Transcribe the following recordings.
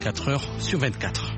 4 heures sur 24.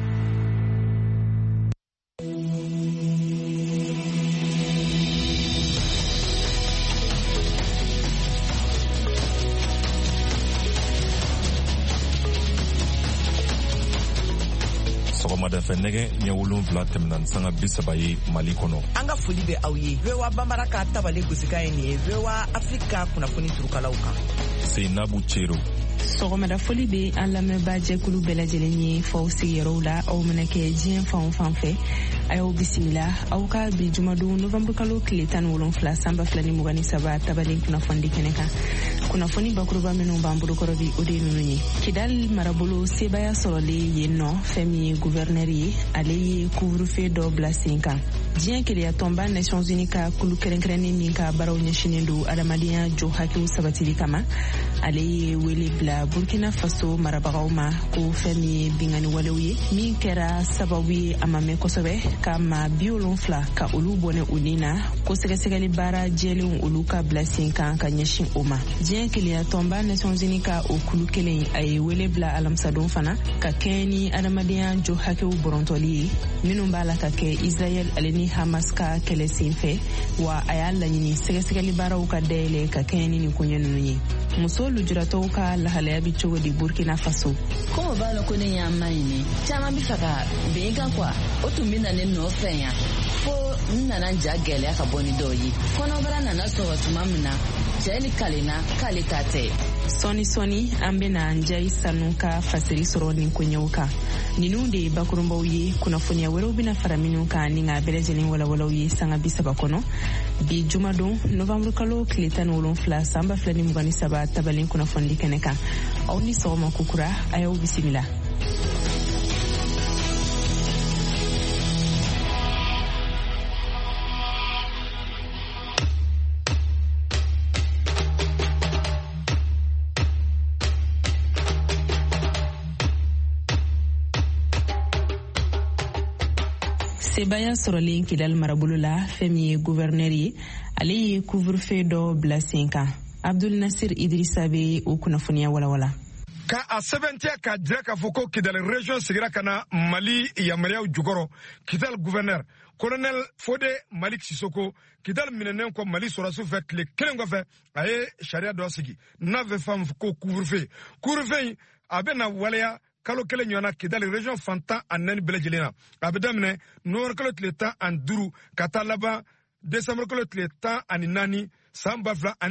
Sɔgɔmada fɛ nɛgɛ ɲɛ 7 tɛmɛna sanga 30 ye Mali kɔnɔ. An ka foli bɛ aw ye. VOA Bambara ka tabale gosika ye nin ye. VOA Afrika kunnafoni turukalaw kan. Seinabu Cero. Sɔgɔmada foli bɛ an lamɛnbaa jɛkulu bɛɛ lajɛlen ye f'aw sigiyɔrɔw la aw mana kɛ diɲɛ fan o fan fɛ a y'aw bisimila aw ka bi jumadon novembre kalo tile 17 san 2023 tabalen kunnafoni kɛnɛ kan. Kunnafoni bakuruba minnu b'an bolokɔrɔ bi o de ye ninnu ye. Kidal marabolo sebaya sɔrɔlen yen nɔ fɛn min ye gouverneur ye ale ye couvre-feu dɔ bila sen kan. Diɲɛ keleya tɔnba Nations Unies ka kulu kɛrɛnkɛrɛnnen min ka baaraw ɲɛsinen don adamadenya jɔ hakɛw sabatili kama ale ye wele bila Burkina Faso marabagaw ma ko fɛn min ye bingani walew ye min kɛra sababu ye a ma mɛn kosɛbɛ ka maa 70 ka olu bɔnɛ u nin na ko sɛgɛsɛgɛli baara jɛlenw olu ka bila sen kan ka ɲɛsin o ma. Diɲɛ keleya tɔnba Nations Unies ka o kulu kelen a ye wele bila alamisadon fana ka kɛɲɛ ni adamadenya jɔ hakɛw bɔrɔntɔli ye minnu b'a la ka kɛ Israel ale ni Hamas ka kɛlɛ sen fɛ wa a y'a laɲini sɛgɛsɛgɛli baaraw ka dayɛlɛ ka kɛɲɛ ni nin koɲɛ ninnu ye. Muso lujuratɔw ka lahalaya bi cogo di Burkina Faso? Komo b'a la ko ne y'a maɲini caman bi fɛ ka ben kan kuwa o tun bɛ na ne nɔfɛ yan fo n nana ja gɛlɛya ka bɔ ni dɔw ye kɔnɔbara nana sɔrɔ tuma min na cɛ ni kalenna k'ale ta tɛ. Sɔni an bɛna Njayi Sanu ka fasiri sɔrɔ nin koɲɛw kan. Ninnu de ye bakurunbaw ye kunnafoniya wɛrɛw bɛna fara minnu kan ni ka bɛɛ lajɛlen walawalaw ye sanga 30 kɔnɔ. Bi jumadon novembre kalo tile 17 san 2023 tabalen kunnafoni kɛnɛ kan. Aw ni sɔgɔma kukura a y'aw bisimila. Sebaya sɔrɔlen Kidal marabolo la fɛn min ye gouverneur ye ale ye couvre-feu dɔ bila sen kan. Abdul Nasir Idrissa bɛ o kunnafoniya walawala. Ka a sɛbɛntiya ka jira k'a fɔ ko Kidal région sigira ka na Mali yamaruyaw jukɔrɔ Kidal gouverneur colonel Fode Malik Sissoko Kidal minɛnen kɔ Mali sɔrɔsiw fɛ tile 1 kɔfɛ a ye sariya dɔ sigi n'a bɛ fɔ ko couvre-feu. Couvre-feu a bɛ na waleya kalo 1 ɲɔgɔnna Kidal région fantan a 4 bɛɛ lajɛlen na. A bɛ daminɛ Nowɛrɛ kalo tile 15 ka taa laban Décembre kalo tile 14 san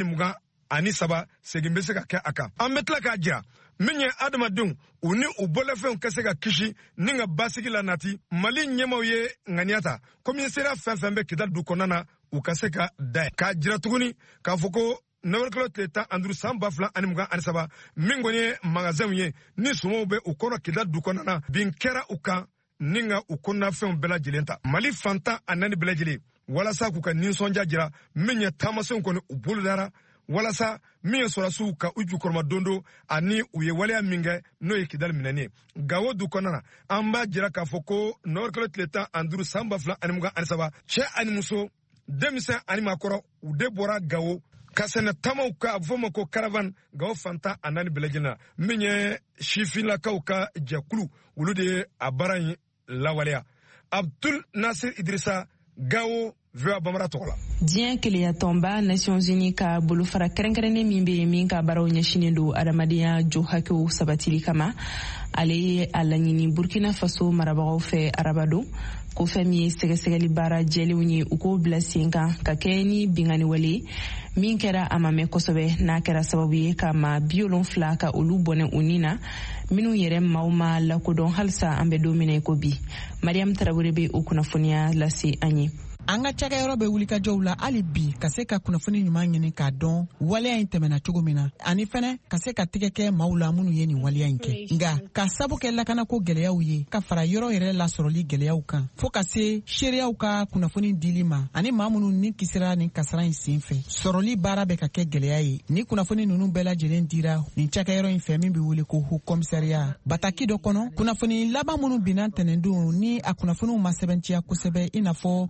2023 segin bɛ se ka kɛ a kan. An bɛ tila k'a jira min ye adamadenw u ni u bɔlɛfɛnw ka se ka kisi ni ka basigi la nati Mali ɲɛmaw ye ŋaniya ta commissariat fɛn fɛn bɛ Kidal du kɔnɔna na u ka se ka da k'a jira tuguni k'a fɔ ko Nowɛrɛ kalo tile 15 san 2023 min kɔni ye magasinw ye ni sumaw bɛ u kɔrɔ Kidal du kɔnɔna na bin kɛra u kan ni ka u kɔnɔnafɛnw bɛɛ lajɛlen ta. Mali fantan a 4 bɛɛ lajɛlen walasa k'u ka nisɔndiya jira min ye taamasenw kɔni u bolodara walasa min ye sɔrɔsiw ka u jukɔrɔma dondo ani u ye waleya min kɛ n'o ye Kidal minɛni ye. Gawo du kɔnɔna na an b'a jira k'a fɔ ko Nowɛrɛ kalo tile 15 san 2023 cɛ ani muso denmisɛn ani maakɔrɔ u de bɔra Gawo ka sɛnɛ tamaw ka fɔ ma ko caravane Gawo fantan a 4 bɛɛ lajɛlen na min ye sifinlakaw ka jɛkulu olu de ye a baara in lawaleya. Abdul Nasir Idrissa, Gawo, VOA Bambara tɔgɔ la. Diɲɛ keleya tɔnba Nations Unies ka bolofara kɛrɛnkɛrɛnnen min bɛ yen min ka baaraw ɲɛsinen don adamadenya jɔ hakɛw sabatili kama ale ye a laɲini Burkina Faso marabagaw fɛ arabadon ko fɛn min ye sɛgɛsɛgɛli baara jɛlenw ye u k'o bila sen kan ka kɛ ni bingani wale min kɛra a ma mɛn kosɛbɛ n'a kɛra sababu ye ka maa 70 ka olu bɔnɛ u nin na minnu yɛrɛ maaw ma lakodɔn halisa an bɛ don min na ko bi. Mariam Tarawele bɛ o kunnafoniya lase an ye. An ka cakɛyɔrɔ bɛ wulikajɔw la hali bi ka se ka kunnafoni ɲuman ɲini k'a dɔn waleya in tɛmɛna cogo min na ani fɛnɛ ka se ka tɛgɛ kɛ maaw la minnu ye nin waleya in kɛ. Nka ka sabu kɛ lakanako gɛlɛyaw ye ka fara yɔrɔ yɛrɛ lasɔrɔli gɛlɛyaw kan fo ka se seereyaw ka kunnafoni dili ma ani maa minnu ni kisira nin kasara in sen fɛ sɔrɔli baara bɛ ka kɛ gɛlɛya ye. Ni kunnafoni ninnu bɛɛ lajɛlen dira nin cakɛyɔrɔ in fɛ min bɛ wele ko Haut Commissariat bataki dɔ kɔnɔ kunnafoni laban minnu binna ntɛnɛndon ni a kunnafoniw ma sɛbɛntiya kosɛbɛ i n'a fɔ Burkina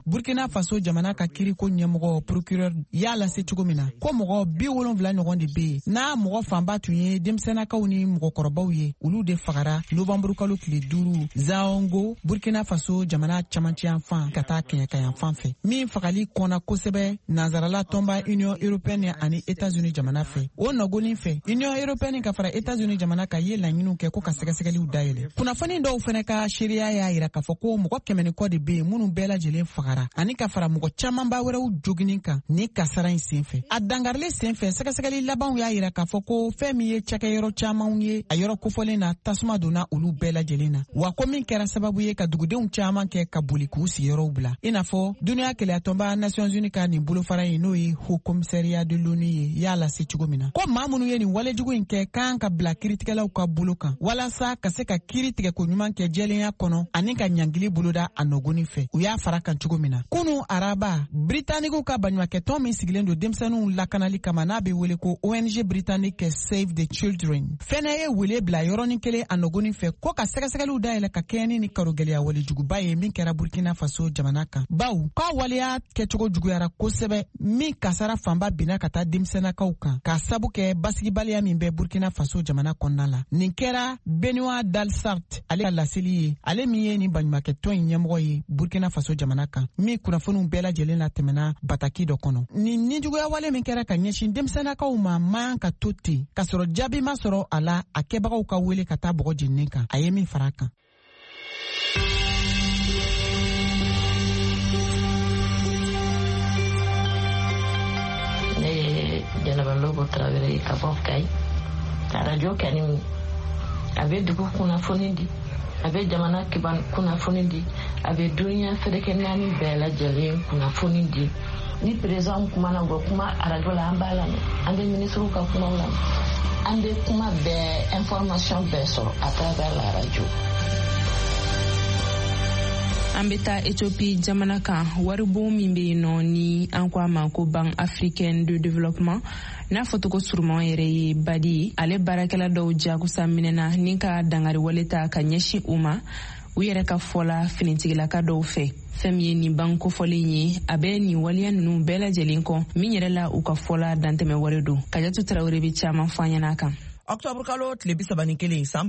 Faso jamana ka kiriko ɲɛmɔgɔ procureur y'a lase cogo min na ko mɔgɔ 70 ɲɔgɔn de be yen n'a mɔgɔ fanba tun ye denmisɛnnakaw ni mɔgɔkɔrɔbaw ye olu de fagara novembre kalo tile 5 Zaongo Burkina Faso jamana camancɛ yanfan ka taa kɛɲɛkayanfan fɛ min fagali kɔnna kosɛbɛ nazarala tɔnba Union Européenne ani États-Unis jamana fɛ o nɔgɔnin fɛ Union Européenne ka fara États-Unis jamana ka ye laɲiniw kɛ ko ka sɛgɛsɛgɛliw dayɛlɛ kunnafoni dɔw fɛnɛ ka seereya y'a yira k'a fɔ ko mɔgɔ 100 kɔ de be yen minnu bɛɛ lajɛlen fagara ani ka fara mɔgɔ camanba wɛrɛw joginin kan ni kasara in senfɛ a dangarile senfɛ sɛgɛsɛgɛli labanw y'a yira k'a fɔ ko fɛn min ye cakɛyɔrɔ camanw ye a yɔrɔ kofɔlen na tasuma donna olu bɛɛ lajɛlen na wa ko min kɛra sababu ye ka dugudenw caman kɛ ka boli k'u sigiyɔrɔw bila i n'a fɔ duniya kɛlɛyatɔnba Nations Unies ka nin bolofara ye n'o ye Haut Commissariat de l'ONU ye y'a lase cogo min na ko maa minnu ye nin walejugu in kɛ kan ka bila kiritigɛlaw ka bolo kan walasa ka se ka kiri tigɛ ko ɲuman kɛ jɛlenya kɔnɔ ani ka ɲangili boloda a nɔgɔnin fɛ u y'a fara kan cogo min na kunu araba Britanniquew ka baɲumankɛtɔn min sigilen don denmisɛnninw lakanali kama n'a bɛ wele ko ONG Britannique Save the Children fɛnɛ ye wele bila yɔrɔnin kelen a nɔgɔnin fɛ ko ka sɛgɛsɛgɛliw dayɛlɛ ka kɛɲɛni ni karogɛlɛya walejuguba ye min kɛra Burkina Faso jamana kan baw k'a waleya kɛcogo juguyara kosɛbɛ min kasara fanba binna ka taa denmisɛnnakaw kan k'a sabu kɛ basigibaliya min bɛ Burkina Faso jamana kɔnɔna la nin kɛra Benoît Dalsart ale ka laseli ye ale min ye nin baɲumankɛtɔn in ɲɛmɔgɔ ye Burkina Faso jamana kan min kunnafoniw bɛɛ lajɛlen na tɛmɛna bataki dɔ kɔnɔ nin nijuguya wale min kɛra ka ɲɛsin denmisɛnnakaw ma man ka to ten k'a sɔrɔ jaabi ma sɔrɔ a la a kɛbagaw ka wele ka taa bɔgɔ jeninen kan a ye min fara a kan Jɛnɛba Lobo Traoré ka bɔ Kayi ka radio kɛni a bɛ dugu kunnafoni di a bɛ jamana kiban kunnafoni di a bɛ duniya fɛrɛkɛ naani bɛɛ lajɛlen kunnafoni di ni président kumana bɔ kuma radio la an b'a lamɛn an bɛ ministre ka kumaw lamɛn an bɛ kuma bɛɛ information bɛɛ sɔrɔ à travers la radio. An bɛ taa Ethiopie jamana kan waribon min bɛ yen nɔ ni an ko a ma ko Banque Africaine de Développement n'a fɔtogo suruman yɛrɛ ye badi ye ale baarakɛla dɔw jagosa minɛna ni ka dangari wale ta ka ɲɛsin u ma u yɛrɛ ka fɔla finitigilaka dɔw fɛ fɛn min ye nin banque kofɔlen ye a bɛ nin waliya ninnu bɛɛ lajɛlen kɔ min yɛrɛ la u ka fɔla dantɛmɛ wari don Kajatu Traoré bɛ caman fɔ an ɲɛna kan. Octobre kalo tile 31 san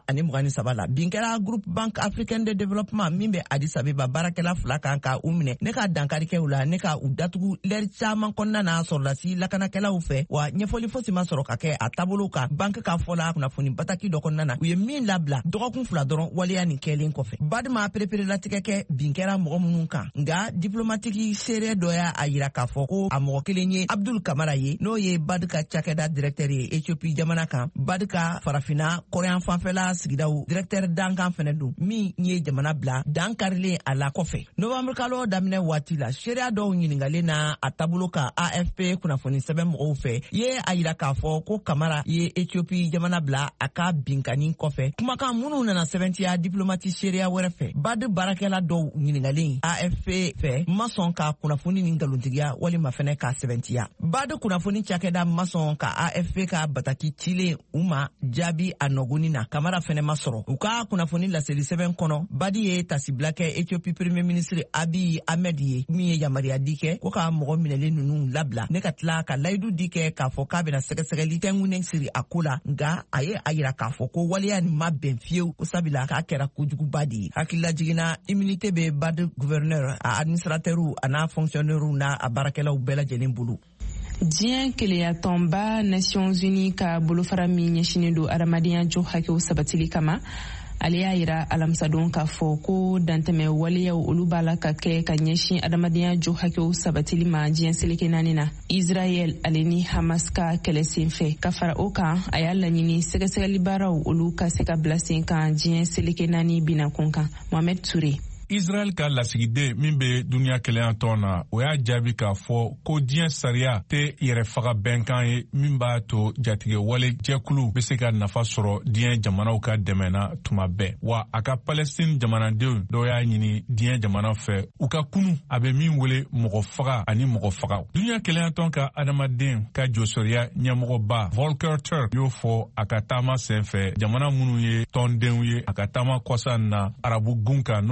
2023 la bin kɛra Groupe Banque Africaine de Développement min bɛ Addis Abeba baarakɛla fila kan ka u minɛ ne ka dankari kɛ u la ne ka u datugu lɛri caman kɔnɔna na sɔrɔdasi lakanakɛlaw fɛ wa ɲɛfɔli fosi ma sɔrɔ ka kɛ a taabolo kan banque ka fɔla kunnafoni bataki dɔ kɔnɔna na u ye min labila dɔgɔkun fila dɔrɔn waleya nin kɛlen kɔfɛ badima pereperelatigɛ kɛ bin kɛra mɔgɔ minnu kan nka diplomatiki seere dɔ y'a yira k'a fɔ ko a mɔgɔ kelen ye Abdul Kamara ye n'o ye BAD ka cakɛda directeur ye Ethiopie jamana kan BAD ka farafina kɔrɔyan fanfɛla sigidaw directeur dankan fɛnɛ don min ye jamana bila dankarilen a la kɔfɛ novembre kalo daminɛ waati la seereya dɔw ɲiningalen na a taabolo kan AFP kunnafoni sɛbɛn mɔgɔw fɛ ye a yira k'a fɔ ko Kamara ye Ethiopie jamana bila a ka binkani kɔfɛ kumakan minnu nana sɛbɛntiya diplomati seereya wɛrɛ fɛ BAD baarakɛla dɔw ɲiningalen AFP fɛ ma sɔn ka kunnafoni ni ngalontigiya walima fɛnɛ ka sɛbɛntiya BAD kunnafoni cakɛda ma sɔn ka AFP ka bataki cilen u ma jaabi a nɔgɔnin na Kamara fɛnɛ ma sɔrɔ u ka kunnafoni laseli sɛbɛn kɔnɔ BAD ye tasibila kɛ Ethiopie premier ministre Abiy Ahmed ye min ye yamaruya di kɛ ko ka mɔgɔ minɛlen ninnu labila ne ka tila ka layidu di kɛ k'a fɔ k'a bɛna sɛgɛsɛgɛli tɛngunen siri a ko la nka a ye a yira k'a fɔ ko waleya nin ma bɛn fiyewu ko sabila k'a kɛra kojuguba de ye hakilila jiginna immunité bɛ BAD gouverneur a administrateur a n'a fonctionnaire n'a a baarakɛlaw bɛɛ lajɛlen bolo. Diɲɛ keleyatɔnba Nations Unies ka bolofara min ɲɛsinen don adamadenya jo hakɛw sabatili kama ale y'a yira alamisadon k'a fɔ ko dantɛmɛ waleyaw olu b'a la ka kɛ ka ɲɛsin adamadenya jo hakɛw sabatili ma diɲɛ seleke naani na Israel ale ni Hamas ka kɛlɛ sen fɛ ka fara o kan a y'a laɲini sɛgɛsɛgɛli baaraw olu ka se ka bila sen kan diɲɛ seleke naani binakun kan Mohamed Touré. Israel ka lasigiden min bɛ duniya kɛlɛyan tɔn na o y'a jaabi k'a fɔ ko diɲɛ sariya tɛ yɛrɛfaga bɛnkan ye min b'a to jatigɛ wale jɛkulu bɛ se ka nafa sɔrɔ diɲɛ jamanaw ka dɛmɛ na tuma bɛɛ wa a ka Palestine jamanadenw dɔw y'a ɲini diɲɛ jamana fɛ u ka kunu a bɛ min wele mɔgɔ faga ani mɔgɔ fagaw duniya kɛlɛyan tɔn ka adamaden ka jɔsɔriya ɲɛmɔgɔba Volker Turk y'o fɔ a ka taama senfɛ jamana minnu ye tɔndenw ye a ka taama kɔsa na arabu gun kan n'o ye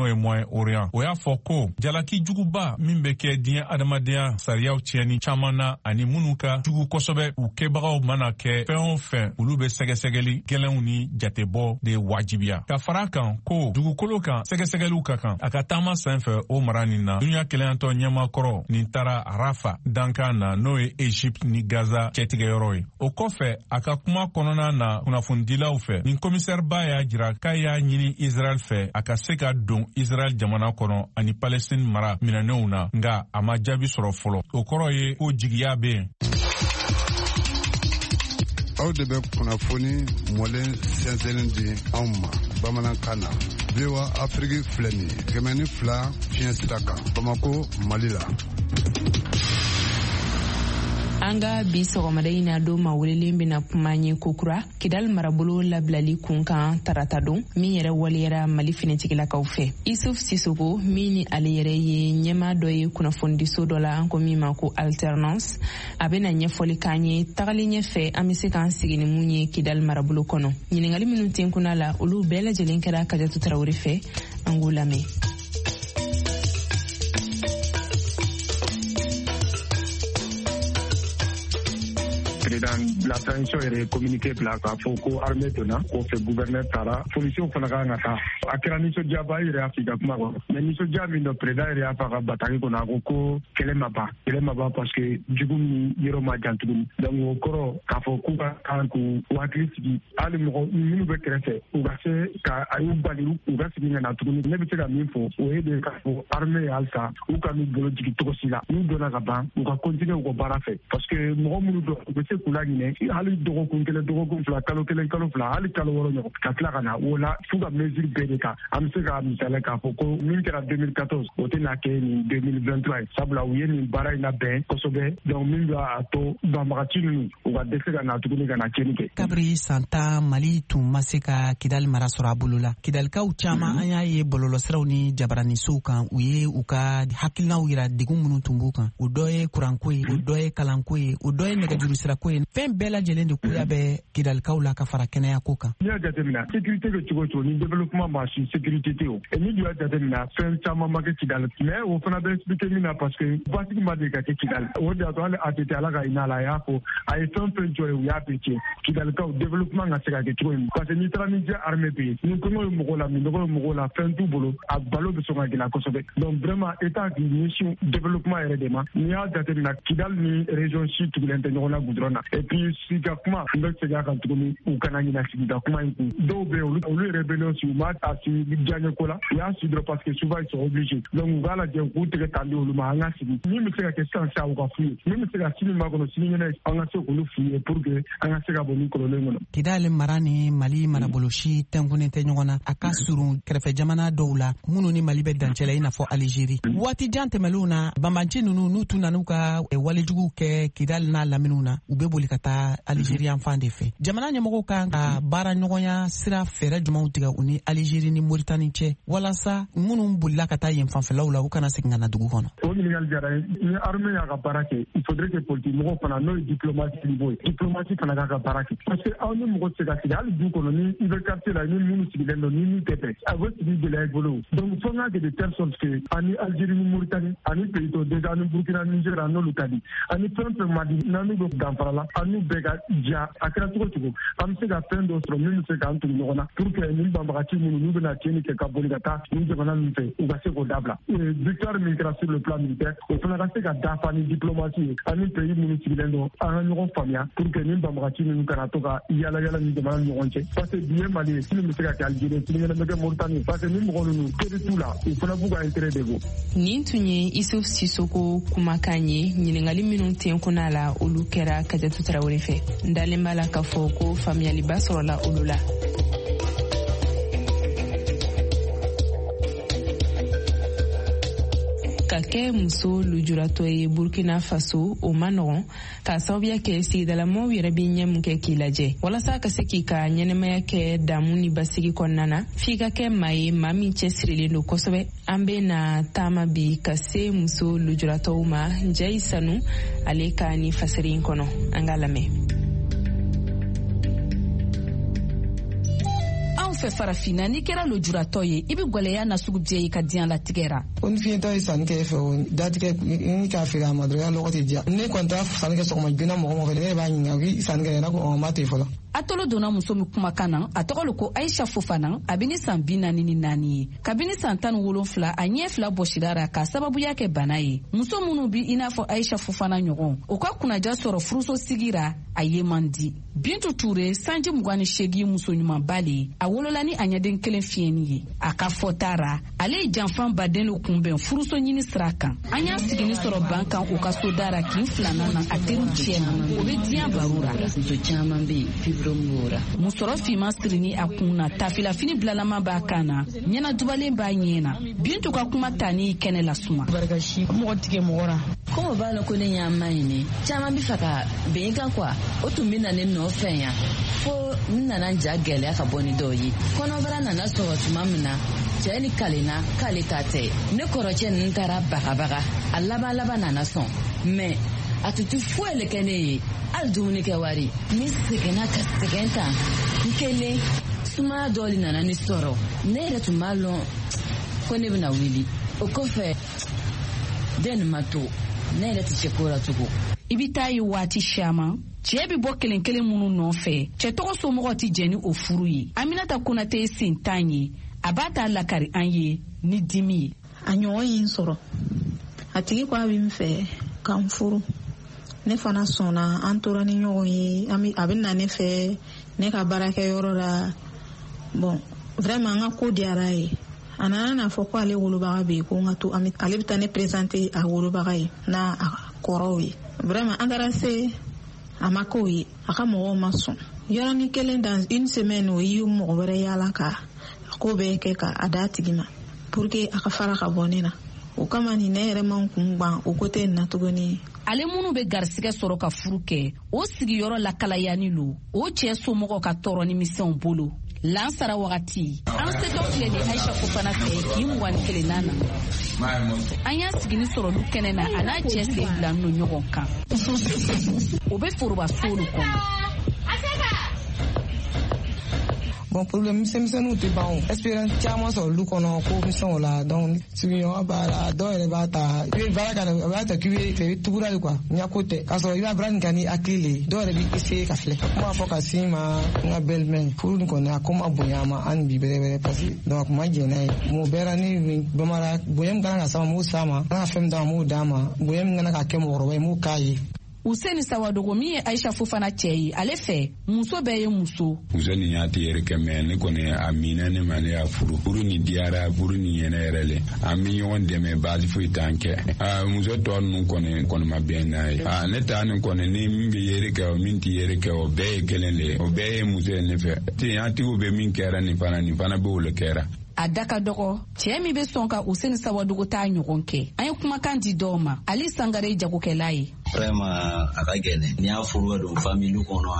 Moyen-Orient. O y'a fɔ ko jalaki juguba min bɛ kɛ diɲɛ adamadenya sariyaw tiɲɛni caman na ani minnu ka jugu kosɛbɛ u kɛbagaw mana kɛ fɛn o fɛn olu bɛ sɛgɛsɛgɛli gɛlɛnw ni jatebɔ de wajibiya. Ka fara kan ko dugukolo kan sɛgɛsɛgɛliw ka kan a ka taama sanfɛ o mara nin na dunuya keleyantɔ ɲɛmakɔrɔ nin taara Rafa dankan na n'o ye Egypte ni Gaza cɛtigɛyɔrɔ ye. O kɔfɛ a ka kuma kɔnɔna na kunnafonidilaw fɛ nin komisɛriba y'a jira k'a y'a ɲini Israel fɛ a ka se ka don Israel jamana kɔnɔ ani Palestine mara minɛnenw na nga a ma jaabi sɔrɔ fɔlɔ. O kɔrɔ ye ko jigiya bɛ yen. Aw de bɛ kunnafoni mɔlen sɛnsɛnlen di anw ma bamanankan na. VOA Afrique filɛ nin ye 102 fiɲɛ sira kan Bamako Mali la. An ka bi sɔgɔmada in na don ma welelen bɛna kuma ɲɛ kokura Kidal marabolo labilali kun kan tarata don min yɛrɛ waliyara Mali finitigilakaw fɛ. Isuf Sisoko min ni ale yɛrɛ ye ɲɛma dɔ ye kunnafonidiso dɔ la an ko min ma ko Alternance a bɛna ɲɛfɔli k'an ye tagali ɲɛfɛ an bɛ se k'an sigi ni mun ye Kidal marabolo kɔnɔ. Ɲininkali minnu tenkuna la olu bɛɛ lajɛlen kɛra Kajatu Tarawele fɛ an k'o lamɛn. La transition est communiquée par la Foko armée donna au fait gouverneur Tara solution fana ka ngata akira niso jaba ire Afrika kuma ko mais niso jami no preda ire afaka bataki ko na ko kelema ba parce que jugum yero ma jantum donc koro ka Foko ka kanku waklisi ali mo minu be krefe u ga se ka ayu bali u ga sigi na tukuni ne be se ka min fo o e de ka fo armée alsa u ka mi bolo jigi to sila u donna ka ban u ka continuer ko bara fe parce que mo munu do be se kula ɲinɛ hali dɔgɔkun kelen dɔgɔkun fila kalo kelen kalo fila hali kalo wɔɔrɔ ɲɔgɔn ka tila ka na o la f'u ka mesure bɛɛ de kan an bɛ se ka misaliya k'a fɔ ko min kɛra 2014 o tɛna kɛ nin 2023 ye sabula u ye nin baara in labɛn kosɛbɛ donc min b'a to banbagaci ninnu u ka dɛsɛ ka na tuguni ka na tiɲɛni kɛ. kabiri san 10 Mali tun ma se ka Kidal mara sɔrɔ a bolo la Kidalikaw caman an y'a ye bɔlɔlɔsiraw ni jabaranisow kan u ye u ka hakilinaw yira degun minnu tun b'u kan o dɔ ye kuranko ye o dɔ ye kalanko ye o dɔ ye nɛgɛjurusirako ye fɛn bɛɛ lajɛlen de kuya bɛ Kidalikaw la ka fara kɛnɛya ko kan. N'i y'a jateminɛ sécurité bɛ cogo cogo ni développement b'a si sécurité tɛ o et ni y'a jateminɛ fɛn caman ma kɛ Kidal mais o fana bɛ expliquer min na parce que basigi ma de ka kɛ Kidal o de y'a to hali ATT ala ka hinɛ a la a y'a fɔ a ye fɛn fɛn jɔ ye u y'a bɛɛ tiɲɛ Kidalikaw développement ka se ka kɛ cogo min parce que n'i taara ni jɛ armée bɛ yen ni kɔngɔ ye mɔgɔw la minɔgɔ ye mɔgɔw la fɛn t'u bolo a balo bɛ sɔn ka gɛlɛya kosɛbɛ donc vraiment état k'i ɲɛsin développement yɛrɛ de ma n'i y'a jateminɛ Kidal ni région si tugulen tɛ ɲɔgɔn na goudron na et puis sigida kuma n bɛ segin a kan tuguni u kana ɲina sigida kuma in kun dɔw bɛ yen olu ye rébellion si u ma a si diyaɲɛ ko la u y'a si dɔrɔn parce que souvent ils sont obligés donc u k'a lajɛ k'u tɛgɛ tan di olu ma an ka sigi min bɛ se ka kɛ sisan sisan u ka f'u ye min bɛ se ka sini ma kɔnɔ sini ɲɛnɛ an ka se k'olu f'u ye pour que an ka se ka bɔ nin kɔlɔlɔ in kɔnɔ. Kidal mara ni Mali marabolosi tɛnkunnen tɛ ɲɔgɔn na a ka surun kɛrɛfɛ jamana dɔw la minnu ni Mali bɛ dancɛla i n'a fɔ Algérie waati jan tɛmɛlenw na banbanci ninnu n'u tun nan'u ka walejuguw kɛ Kidal n'a laminiw na u bɛ boli ka taa Algérie yan fan de fɛ jamana ɲɛmɔgɔw kan ka baara ɲɔgɔnya sira fɛɛrɛ jumɛnw tigɛ u ni Algérie ni Mauritanie cɛ walasa minnu bolila ka taa yen fanfɛlaw la u kana segin ka na dugu kɔnɔ. O ɲininkali diyara n ye ni armée y'a ka baara kɛ il faudrait que politique mɔgɔw fana n'o ye diplomatie niveau ye diplomatie fana k'a ka baara kɛ parce que aw ni mɔgɔ tɛ se ka sigi hali du kɔnɔ ni i bɛ quartier la ni minnu sigilen don ni min tɛ bɛn a bɛ sigi gɛlɛya i bolo donc fo n k'a kɛ de telle sorte que ani Algérie ni Mauritanie ani pays tɔw déjà ani Burkina Niger a n'olu ka di ani fɛn fɛn ma di n'anu bɛ danfara la an n'u bɛɛ ka diya a kɛra cogo cogo an bɛ se ka fɛn dɔ sɔrɔ min bɛ se k'an tugu ɲɔgɔn na pour que nin banbagaci minnu n'u bɛna tiɲɛni kɛ ka boli ka taa nin jamana ninnu fɛ u ka se k'o dabila victoire min kɛra sur le plan militaire o fana ka se ka dafa ni diplomatie ye ani pays minnu sigilen don an ka ɲɔgɔn faamuya pour que nin banbagaci ninnu kana to ka yala yala ni jamana ni ɲɔgɔn cɛ parce que bi ye Mali ye sini bɛ se ka kɛ Algérie sini ɲɛna bɛ kɛ Mauritanie parce que ni mɔgɔ ninnu teri t'u la u fana b'u ka intérêt de bɔ. Nin tun ye Isuf Sisoko kumakan ye ɲininkali minnu tenkuna la olu kɛra Kajatu Tarawele fɛ n dalen b'a la k'a fɔ ko faamuyaliba sɔrɔla olu la. Ka kɛ muso lujuratɔ ye Burkina Faso o ma nɔgɔn k'a sababuya kɛ sigidalamaw yɛrɛ bɛ ɲɛ mun kɛ k'i lajɛ walasa ka se k'i ka ɲɛnɛmaya kɛ damu ni basigi kɔnɔna na f'i ka kɛ maa ye maa min cɛsirilen don kosɛbɛ an bɛ na taama bi ka se muso lujuratɔw ma Njayi Sanu ale ka ni fasiri in kɔnɔ an ka lamɛn. fɛ farafina n'i kɛra lojuratɔ ye i bɛ gwɛlɛya na sugu bɛɛ i ka diɲɛ latigɛ ra. Ko ni fiɲɛtɔ ye sanni kɛ fɛ o datigɛ ni k'a feere a ma dɔrɔn i ka lɔgɔ tɛ diya. Ne kɔni t'a sanni kɛ sɔgɔma joona mɔgɔ fɛ ne b'a ɲininka k'i sanni kɛ n'a ko ɔn m'a to yen fɔlɔ. A tolo donna muso min kumakan na a tɔgɔ lo ko Aisha Fofana a bɛ ni san 44 ye kabini san 17 a ɲɛ 2 bɔsira ra k'a sababuya kɛ bana ye. Muso minnu bi i n'a fɔ Aisha Fofana ɲɔgɔn o ka kunnaja sɔrɔ furuso sigira a ye man di. Bintu Ture sanji 28 muso ɲumanba le a wolola ni a ɲɛden kelen fiɲɛni ye. A ka fɔta ra ale ye janfan baden lo kunbɛn furuso ɲini sira kan. An y'a sigini sɔrɔ ban kan o ka so dara kin 2nan na a teriw cɛna o bɛ diɲɛ baro ra. Muso caman bɛ musɔrɔ finman sirini a kun na tafilafini bilalama b'a kan na ɲɛna dubalen b'a ɲɛ na. Bintu ka kuma ta ni kɛnɛ la suma. Mɔgɔ tigɛ mɔgɔ ra. Kɔngɔ b'a la ko ne y'a ma ɲini caman bɛ fɛ ka bɛn i kan quoi o tun bɛ na ne nɔfɛ yan fo n nana ja gɛlɛya ka bɔ ni dɔw ye. Kɔnɔbara nana sɔrɔ tuma min na cɛ ni kalenna k'ale ta tɛ ne kɔrɔcɛ ninnu taara bagabaga a laban nana sɔn mais a tun tɛ foyi le kɛ ne ye hali dumunikɛ wari ne seginna ka sɛgɛn ta n kelen sumaya dɔ de nana ne sɔrɔ ne yɛrɛ tun b'a lɔn ko ne bɛna wuli o kɔfɛ den nin ma to ne yɛrɛ tɛ se ko la tugun. I bɛ taa ye waati caman cɛ bɛ bɔ kelen kelen minnu nɔfɛ cɛ tɔgɔ somɔgɔw tɛ jɛn ni o furu ye. Aminata Konate ye sen 10 ye a b'a ta lakari an ye ni dimi ye. A ɲɔgɔn ye n sɔrɔ a tigi ko a bɛ n fɛ k'an furu ne fana sɔnna an tora ni ɲɔgɔn ye a bɛ na ne fɛ ne ka baarakɛyɔrɔ la bon vraiment an ka ko diyara ye a nana fɔ ko ale wolobaga bɛ yen ko n ka to ale bɛ taa ne présenter a wolobaga ye n'a a kɔrɔw ye vraiment an taara se a ma k'o ye a ka mɔgɔw ma sɔn yɔrɔnin kelen dans une semaine o ye mɔgɔ wɛrɛ yaala ka a ko bɛɛ kɛ ka a d'a tigi ma pour que a ka fara ka bɔ ne na o kama ni ne yɛrɛ man kun gwan o côté na tuguni. Ale minnu bɛ garisigɛ sɔrɔ ka furu kɛ o sigiyɔrɔ lakalayani lo o cɛ somɔgɔw ka tɔɔrɔ ni misɛnw bolo lansara wagati an setɔ filɛ ni Aisha Fofana fɛ k'i 21 na an y'a sigini sɔrɔ lu kɛnɛ na a n'a cɛ sen bila n'o ɲɔgɔn kan o bɛ foroba solu kɔnɔ. Bon problème misɛnmisɛnninw tɛ ban o expérience caman sɔrɔ olu kɔnɔ ko misɛnw la donc sigiɲɔgɔn b'a la dɔw yɛrɛ b'a ta i bɛ baara kɛ a b'a ta k'i bɛ fɛ i tugura de quoi ɲako tɛ k'a sɔrɔ i b'a baara nin kɛ ni hakili le ye dɔw yɛrɛ bɛ essayer ka filɛ n b'a fɔ ka sin ma n ka belle-mère furu nin kɔni a ko ma bonya a ma an bi bɛrɛbɛrɛ parce que donc a kun ma jɛn n'a ye mun bɛɛ la ni bamara bonya min kana ka s'a ma n b'o s'a ma an ka fɛn min d'a ma n b'o d'a ma bonya min kana ka kɛ mɔgɔkɔrɔba ye n b'o k'a ye. Useni Sawadogo min ye Aisha Fofana cɛ ye ale fɛ muso bɛɛ ye muso. Muso nin y'a tɛ yɛrɛ kɛ mɛ ne kɔni a mina ne ma ne y'a furu furu ni diyara furu ni ɲɛnɛ yɛrɛ le an bɛ ɲɔgɔn dɛmɛ baasi foyi t'an kɛ muso tɔ ninnu kɔni ma bɛn n'a ye ne taa nin kɔni ni min bɛ yɛrɛ kɛ o min tɛ yɛrɛ kɛ o bɛɛ ye kelen le o bɛɛ ye muso ye ne fɛ ten an tigiw bɛ min kɛra nin fana bɛ olu kɛra. A da ka dɔgɔ cɛ min bɛ sɔn ka Useni Sawadogo t'a ɲɔgɔn kɛ an ye kumakan di dɔw ma Ali Sangare jagokɛla ye. Vraiment a ka gɛlɛn n'i y'a furu ka don famille kɔnɔ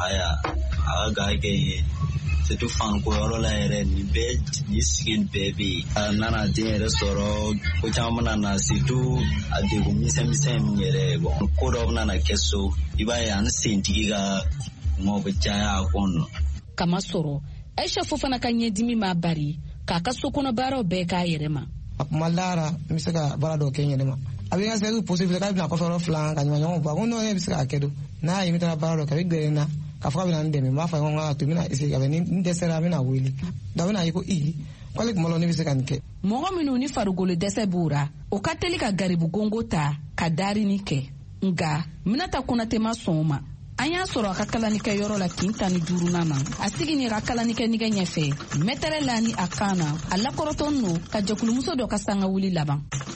a ka kɛ ye surtout fanko yɔrɔ la yɛrɛ ni sigi bɛɛ bɛ yen a nana den yɛrɛ sɔrɔ ko caman nana surtout a degun misɛnmisɛn min yɛrɛ bon ko dɔ bɛ nana kɛ so i b'a ye an sentigi ka mɔgɔ bɛ caya a kɔnɔ. Kama sɔrɔ Aisha Fofana ka ɲɛdimi ma bari k'a ka so kɔnɔ baaraw bɛɛ k'a yɛrɛ ma. A kuma lara n bɛ se ka baara dɔw kɛ n yɛrɛ ma a bɛ n ka sɛbɛnw possible k'a bɛna kɔfɛ yɔrɔ 2 ka ɲɔgɔn bɔ a ko non ne bɛ se k'a kɛ don n'a ye n taara baara dɔ kɛ a bɛ gɛrɛ n na k'a fɔ k'a bɛna n dɛmɛ n b'a fɔ n ka to n bɛna essayer ka bɛn ni n dɛsɛra n bɛna wele da bɛna ye ko k'ale tuma dɔ ne bɛ se ka nin kɛ. Mɔgɔ minnu ni farikolo dɛsɛ b'u ra o ka teli ka garibu gongo ta ka daarini kɛ nka Minata Konate ma sɔn o ma. An y'a sɔrɔ a ka kalanikɛ yɔrɔ la kin 15nan na a sigini ka kalanikɛ nigɛ ɲɛfɛ mɛtɛrɛ la ni a kan na a lakɔrɔtɔn no ka jɛkulumuso dɔ ka sanga wuli laban.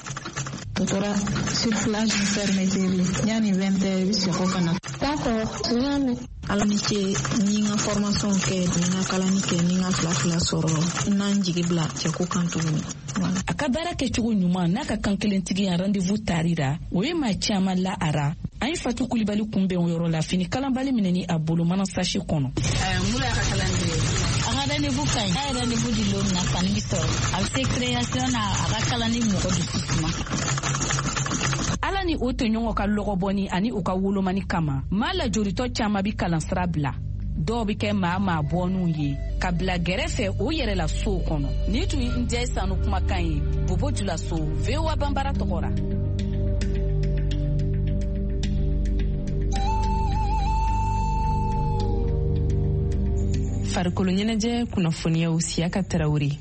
O tora sur place fermeture yani 20 heures i bɛ segin ka na. D'accord n y'a mɛn. Ala ni ce ni n ka formation kɛ ni n ka kalani kɛ ni n ka fila sɔrɔ n'an jigi bila cɛko kan tuguni. A ka baara kɛcogo ɲuman n'a ka kan kelentigi ya rendez-vous tarira o ye maa caman la ara an ye Fatu Kulibali kunbɛn o yɔrɔ la fini kalanbali minɛni a bolo mana sashi kɔnɔ. Mun y'a ka kalanden ye? A ka rendez-vous ka ɲi. A ye rendez-vous di don min na fani bi sɔrɔ a bɛ se création na a ka kalan ni mɔgɔ dusu suma. Ala ni o tɔɲɔgɔnw ka lɔgɔbɔni ani u ka wolomani kama maa lajoritɔ caman bi kalansira bila dɔw bi kɛ maa bɔnniw ye ka bila gɛrɛfɛ o yɛrɛ la sow kɔnɔ. Ni tun ye Ndiaye Sanu kumakan ye Bobo Julaso VOA Banbara tɔgɔra. farikolo ɲɛnajɛ kunnafoniyaw Siyaka Tarawele.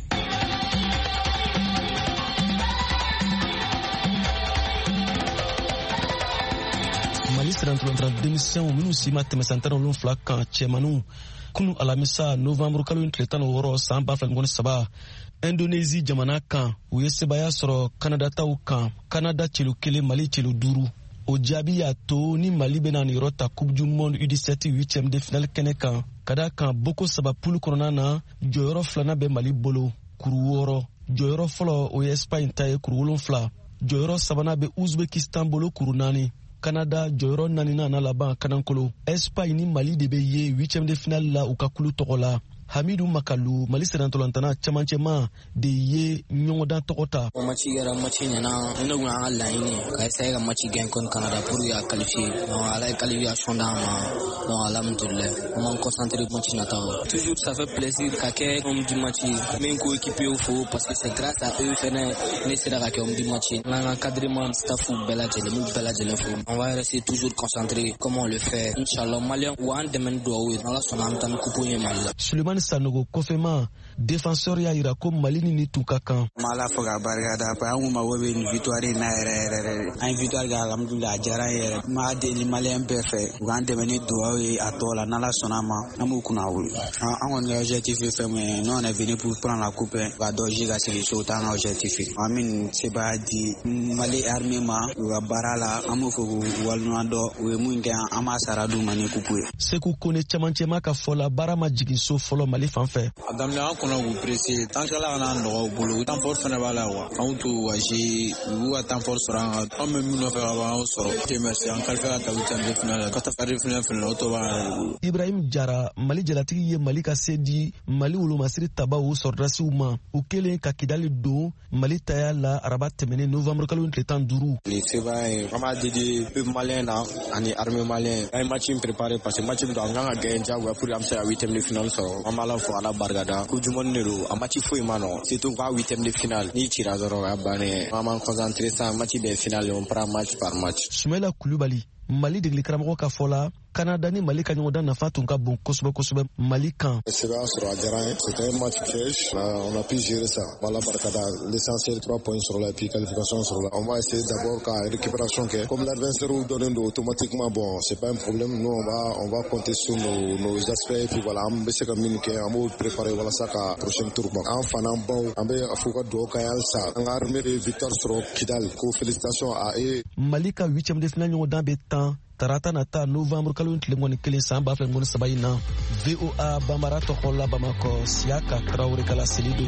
Mali sirantolontra denmisɛnw minnu si ma tɛmɛ san 17 kan cɛmaninw kunu alamisa novembre kalo tile 16 san 2023 Indonésie jamana kan u ye sebaya sɔrɔ Canada taw kan Canada celu 1 Mali celu 5 o jaabi y'a to ni Mali bena ni yɔrɔ ta Coupe du Monde U17 8e de finale kɛnɛ kan ka da kan boko saba poule kɔnɔna na jɔyɔrɔ filanan bɛ Mali bolo kuru 6 jɔyɔrɔ fɔlɔ o ye Espagne ta ye kuru 7 jɔyɔrɔ sabanan bɛ Uzbekistan bolo kuru 4 Canada jɔyɔrɔ 4nan na laban kanankolo Espagne ni Mali de bɛ ye 8e de finale la u ka kulu tɔgɔ la Hamidou Makalu Mali sirantolantana camancɛma de ye ɲɔgɔndan tɔgɔ ta. Match kɛra match ɲɛna ne kun y'an ka laɲini ka essayer ka match gagner contre Canada pour y qualifier. Donc ala ye qualification d'an ma. Donc alhamdoulilah on m'en concentré match nataw. Toujours ça fait plaisir ka kɛ homme du match. Min ko équipier au fo parce que c'est grâce à eux fɛnɛ ne sera ka kɛ homme du match. N'an ka cadrement staff bɛɛ lajɛlen mu bɛɛ lajɛlen fo. On va rester toujours concentré comme on le fait. Inchallah Malien ou an dɛmɛ duwawu ye. Ala sɔnna an tan coupe ye Mali la. Sanogo kofema défenseur ya ira ko Mali ni tuka kan mala foga barga da pa an ma wobe ni victoire na ere an victoire ga alhamdulillah jara ere ma de li Malien perfect u kan demeni do e atola na la sonama amu kuna wulu an on objectif fait mais non on est venu pour prendre la coupe va doji ga sigi so tan objectif amin se ba di Mali armée ma ga barala amu fo walno do we munga ama saradu mani coupe Sekou Kone chamanchema ka fola barama jigin so folo Mali fanfɛ adamle an kɔnɔ k'u pressé tant que la kana nɔgɔ bolo temps fort fɛnɛ b'a la wa anw to wasi u ka temps fort sɔrɔ an ka an bɛ min nɔfɛ ka b'an sɔrɔ te merci an qualifié ka taa 8e de finale ka taa quart finale o to b'a Ibrahim Jara Mali jalatigi ye Mali ka se di Mali wolomasiri tabaw sɔrɔdasiw ma u kelen ka Kidali don Mali taya la araba tɛmɛnen novembre kalo tile 15 le seba ye an b'a dédié peuple malien na ani armée malien an ye match in préparé parce que match min don an kan ka gagner diyagoya pour an bɛ se ka 8e de finale sɔrɔ an b'a la fɔ ala barikada ko jumɛn de don a match foyi ma nɔ surtout ka 8e de finale ni cira dɔrɔn o y'a bannen an b'an concentré san match bɛɛ finale on prend match par match. Soumaila Koulibaly Mali degeli karamɔgɔ ka fɔ la Canada ni Mali ka ɲɔgɔndan nafa tun ka bon kosɛbɛ Mali kan. Sɛbɛn sɔrɔ a diyara n ye. C'était un match piège. On a pu gérer ça. Voilà barikada l'essentiel 3 points sur la puis qualification sur la. On va essayer d'abord ka récupération kɛ. Comme l'adversaire nous donne automatiquement bon, c'est pas un problème. Nous on va compter sur nos aspects et puis voilà, an bɛ se ka min kɛ an b'o préparer walasa ka prochain tour ma. An fana baw an bɛ a fɔ ka dugawu k'an ye halisa. An ka armée de victoire sɔrɔ Kidali ko félicitations à eux. Mali ka 8e de finale ɲɔgɔndan bɛ tan tarata nata novembre kalo tile 13 san 2023 na VOA Bambara tɔgɔ Bamako Siyaka Tarawele kala selido.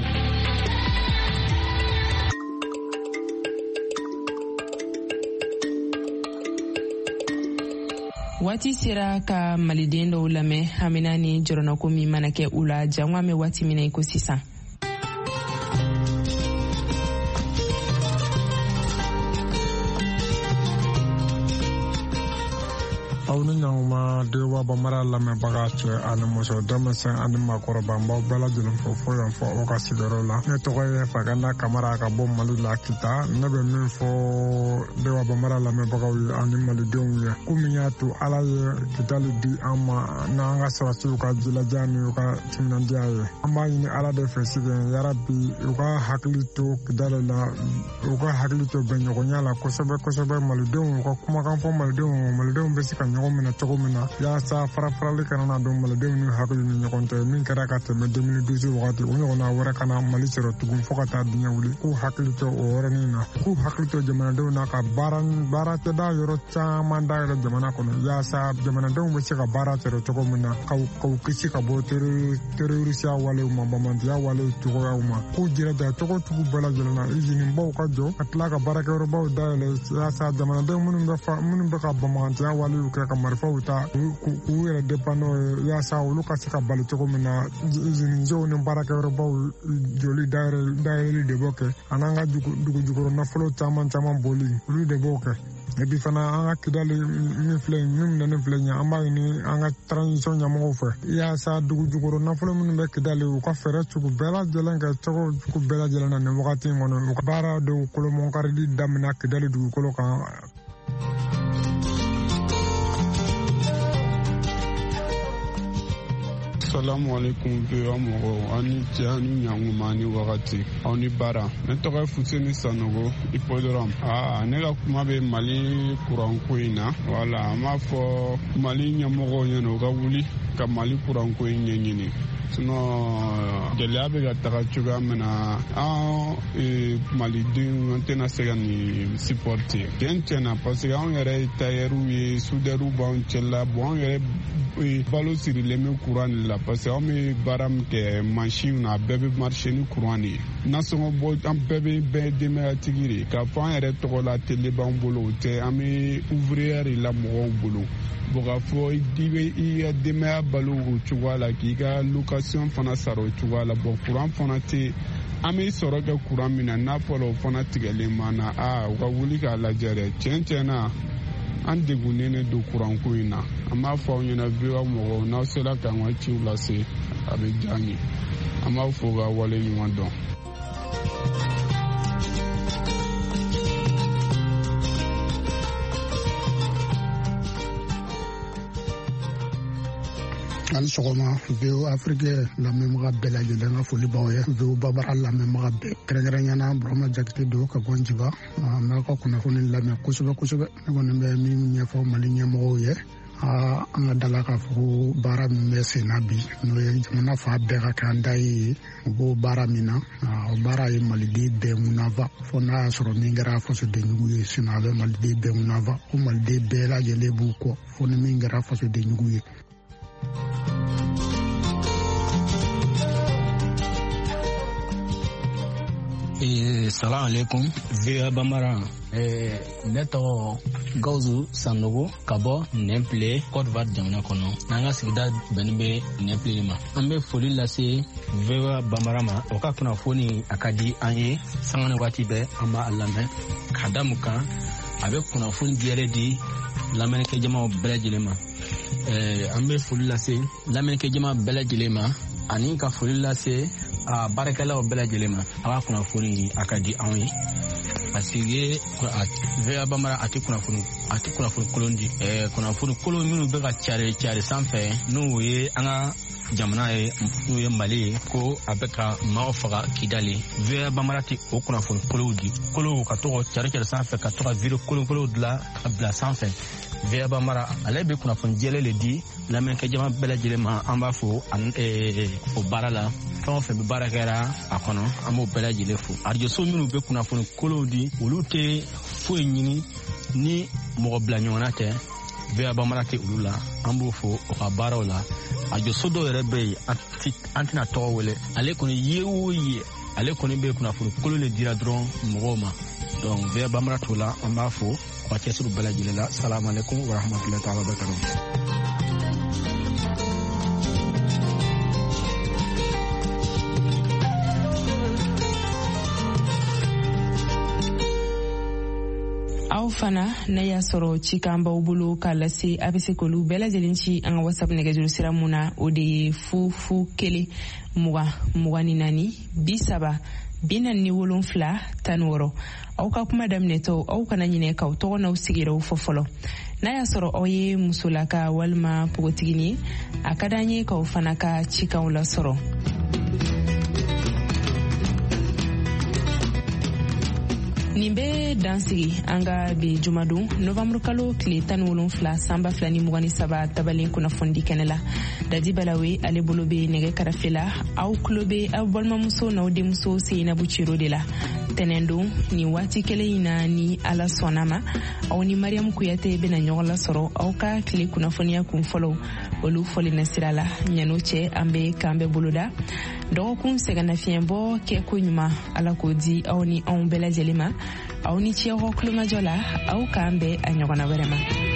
Waati sera ka maliden dɔw lamɛn hamina ni jɔrɔnako min mana kɛ u la jango an bɛ waati min na i ko sisan. aw ni ɲanguma dewa bamara lamɛnbaga cɛ ani muso denmisɛn ani maakɔrɔba n b'aw bɛɛ lajɛlen fo fo yan fɔ aw ka sigiyɔrɔ la ne tɔgɔ ye Faganda Kamara ka bɔ Mali la Kita ne bɛ min fɔ dewa bamara lamɛnbagaw ye ani malidenw ye ko min y'a to Ala ye Kitali di an ma n'an ka sɔrɔsiw ka jilaja ni u ka timinandiya ye an b'a ɲini Ala de fɛ sigi yarabi u ka hakili to Kitali la u ka hakili to bɛnɲɔgɔnya la kosɛbɛ malidenw u ka kumakan fɔ malidenw bɛ se ka ɲɔgɔn minɛ cogo min na yaasa farafarali kana na don malidenw ni hakili ni ɲɔgɔn tɛ min kɛra ka tɛmɛ 2012 wagati o ɲɔgɔnna wɛrɛ kana Mali sɔrɔ tugun fo ka taa diɲɛ wuli k'u hakili to o yɔrɔnin na k'u hakili to jamanadenw na ka baara tɛda yɔrɔ caman dayɛlɛ jamana kɔnɔ yaasa jamanadenw bɛ se ka baara sɔrɔ cogo min na k'u kisi ka bɔ terrorisiya walew ma bamantiya walew cogoyaw ma k'u jiraja cogo tugu bɛɛ lajɛlen na usinibaw ka jɔ ka tila ka baarakɛyɔrɔbaw dayɛlɛ yaasa jamanadenw minnu bɛ ka bamantiya walew kɛ ka marifaw ta k'u yɛrɛ dépend yaasa olu ka se ka bali cogo min na usinisew ni baarakɛyɔrɔbaw joli dayɛlɛli de b'o kɛ an'an ka dugu jukɔrɔ nafolo caman boli olu de b'o kɛ et puis fana an ka Kidali min filɛ min minɛnen filɛ ɲɛ an b'a ɲini an ka transition ɲɛmɔgɔw fɛ yaasa dugu jukɔrɔ nafolo minnu bɛ Kidali u ka fɛɛrɛ cogo bɛɛ lajɛlen kɛ cogo bɛɛ lajɛlen na nin wagati in kɔnɔ u ka baara dɔw kolomɔnkarili daminɛ Kidali dugukolo kan. Assalamu alaikum mɔgɔw ani cɛ ani ɲankuma ni wagati aw ni baara ne tɔgɔ ye Fuseni Sanogo Hippodrome ne ka kuma bɛ Mali kuranko in na wala an b'a fɔ Mali ɲɛmɔgɔw ɲɛna u ka wuli ka Mali kuranko in ɲɛɲini sinon gɛlɛya bɛ ka taga cogoya min na an malidenw an tɛna se ka nin supporter tiɲɛ parce que anw yɛrɛ ye tailleur ye soudeur b'anw cɛla bon anw yɛrɛ balo sirilen bɛ courant de la parce que anw bɛ baara min kɛ machine na a bɛɛ bɛ marcher ni courant de ye nasɔngɔ bɔ an bɛɛ bɛ bɛɛ denbayatigi de k'a fɔ an yɛrɛ tɔgɔ la tele b'an bolo o tɛ an bɛ ouvrier de la mɔgɔw bolo bon k'a fɔ i bɛ i ka denbaya balo o cogoya la k'i ka location fana sara o cogoya la bon courant fana tɛ an bɛ sɔrɔ kɛ courant min na n'a fɔra o fana tigɛlen b'an na u ka wuli k'a lajɛ dɛ tiɲɛ na an degunnen don kuranko in na an b'a fɔ aw ɲɛna VOA mɔgɔw n'aw sera k'an ka ciw lase a bɛ diya an ye an b'aw fo ka wale ɲuman dɔn. ani sɔgɔma VOA Afrique lamɛnbaga bɛɛ lajɛlen ka foli b'aw ye VOA Babara lamɛnbaga bɛɛ kɛrɛnkɛrɛnnenya Burama Jakite don ka bɔ Njiba n b'a ka kunnafoni lamɛn kosɛbɛ kosɛbɛ ne kɔni bɛ min ɲɛfɔ Mali ɲɛmɔgɔw ye an ka dala k'a fɔ ko baara min bɛ sen na bi n'o ye jamana fa bɛɛ ka kɛ an da ye u b'o baara min na o baara ye maliden bɛɛ ŋunafa fo n'a y'a sɔrɔ min kɛra fasodenjugu ye sinon a bɛ maliden bɛɛ ŋunafa ko maliden bɛɛ lajɛlen b'u kɔ fo ni min kɛra fasodenjugu ye. Salam alaikum VOA Bambara ne tɔgɔ Gawusu Sanogo ka bɔ Nɛnpile Côte d'Ivoire jamana kɔnɔ n'an ka sigida bɛnnen bɛ Nɛnpile ma an bɛ foli lase VOA Bambara ma o ka kunnafoni a ka di an ye sanga ni waati bɛɛ an b'a lamɛn ka da mun kan a bɛ kunnafoni gɛrɛ di lamɛnnikɛjamaw bɛɛ lajɛlen ma an bɛ foli lase lamɛnnikɛjama bɛɛ lajɛlen ma ani ka foli lase baarakɛlaw bɛɛ lajɛlen ma a b'a kunnafoni a ka di anw ye parce que VOA Bambara a tɛ kunnafoni kolon di kunnafoni kolon minnu bɛ ka cari sanfɛ n'o ye an ka jamana ye n'o ye Mali ye ko a bɛ ka maaw faga Kidali VOA Bambara tɛ o kunnafoni kolonw di kolonw ka to ka cari sanfɛ ka to ka video kolon dilan ka bila sanfɛ VOA Bambara ale bɛ kunnafoni jɛlen de di lamɛnnikɛjama bɛɛ lajɛlen ma an b'a fɔ o baara la fɛn o fɛn bɛ baara kɛra a kɔnɔ an b'o bɛɛ lajɛlen fo arajoso minnu bɛ kunnafoni kolonw di olu tɛ foyi ɲini ni mɔgɔ bila ɲɔgɔnna tɛ VOA Bambara tɛ olu la an b'o fo o ka baaraw la arajoso dɔw yɛrɛ bɛ yen an tɛna tɔgɔ wele ale kɔni ye o ye ale kɔni bɛ kunnafoni kolon de dira dɔrɔn mɔgɔw ma donc VOA Bambara t'o la an b'a fo ka cɛsiri bɛɛ lajɛlen la salamu alaikum wa rahmatulahi ta'ala wa barakatuh. aw fana ne y'a sɔrɔ cikan b'aw bolo k'a lase a bɛ se k'olu bɛɛ lajɛlen ci an ka WhatsApp nɛgɛjuru sira mun na o de ye 001 24 30 47 16 aw ka kuma daminɛtɔ aw kana ɲinɛ k'aw tɔgɔ n'aw sigiraw fɔ fɔlɔ n'a y'a sɔrɔ aw ye musolaka walima pogotigini ye a ka d'an ye k'aw fana ka cikanw lasɔrɔ. nin bɛ dansigi an ka bi jumadon novembre kalo tile 17 san 2023 tabalen kunnafoni kɛnɛ la dadi balawe ale bolo bɛ nɛgɛ karafe la aw tulo bɛ aw balimamuso n'aw denmuso Seinabu Ciro de la tɛnɛndon nin waati kelen in na ni ala sɔnna ma aw ni Mariam Kuyate bɛna ɲɔgɔn lasɔrɔ aw ka tile kunnafoniya kun fɔlɔ olu fɔli na sira la ɲano cɛ an bɛ k'an bɛɛ boloda dɔgɔkun sɛgɛnnafiɲɛbɔ kɛ ko ɲuman ala k'o di aw ni anw bɛɛ lajɛlen ma aw ni cɛ hɔ kulomajɔ la aw k'an bɛɛ a ɲɔgɔnna wɛrɛ ma.